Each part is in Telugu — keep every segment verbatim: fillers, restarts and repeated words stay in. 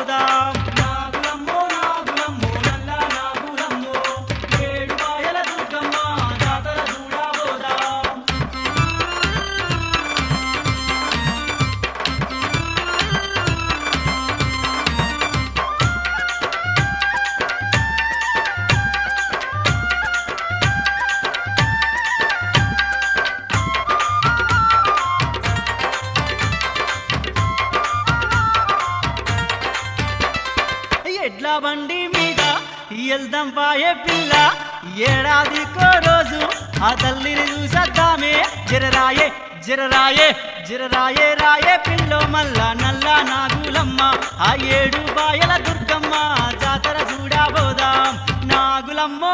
పోదాం నాగులమ్మో నాగులమ్మో నల్ల నాగులమ్మో ఏడు పాయల దుర్గమ్మ జాతర చూడా పోదాం ఎడ్ల బండి మీద ఎల్దాం పాయే పిల్ల ఏడాదికో రోజు ఆ తల్లిని చూసద్దామే జరరాయే జరరాయే జరరాయే రాయే పిల్లో మల్ల నల్ల నాగులమ్మ ఆ ఏడు బాయల దుర్గమ్మ జాతర చూడా పోదాం నాగులమ్మో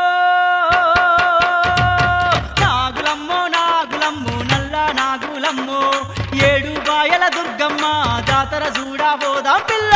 నాగులమ్మో నాగులమ్మో నల్ల నాగులమ్మో ఏడు బాయల దుర్గమ్మ జాతర చూడా పోదాం పిల్ల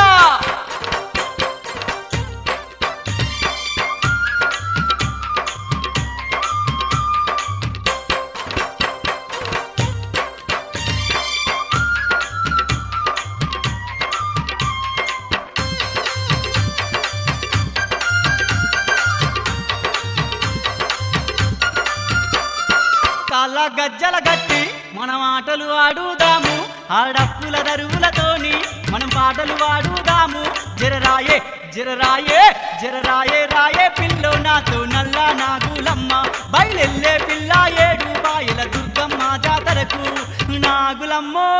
కాళ్ళ గజ్జల గట్టి మనం ఆటలు ఆడుదాము ఆడప్పుల దరువులతోని మనం పాటలు ఆడుదాము జరరాయే జరరాయే జరరాయే రాయే పిల్లో నాతో నల్ల నాగులమ్మ బయలెల్లే పిల్ల ఏడు బాయల దుర్గమ్మ జాతరకు నాగులమ్మో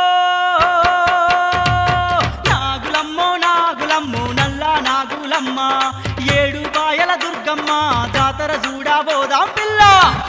నాగులమ్మో నాగులమ్మో నల్ల నాగులమ్మ ఏడు బాయల దుర్గమ్మ జాతర చూడా పోదాం పిల్ల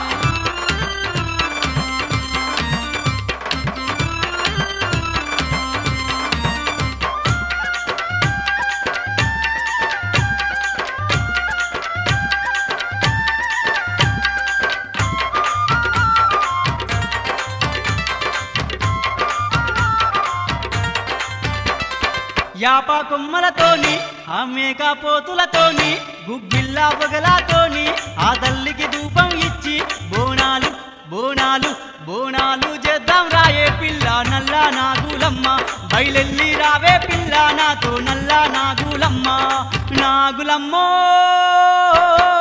యాప కొమ్మలతోని ఆ మేక పోతులతోని గుగ్గిల్లా పొగలతోని ఆ తల్లికి ధూపం ఇచ్చి బోనాలు బోనాలు బోనాలు చేద్దాం రాయే పిల్ల నల్ల నాగులమ్మ బయలెల్లి రావే పిల్ల నాతో నల్ల నాగులమ్మ నాగులమ్మో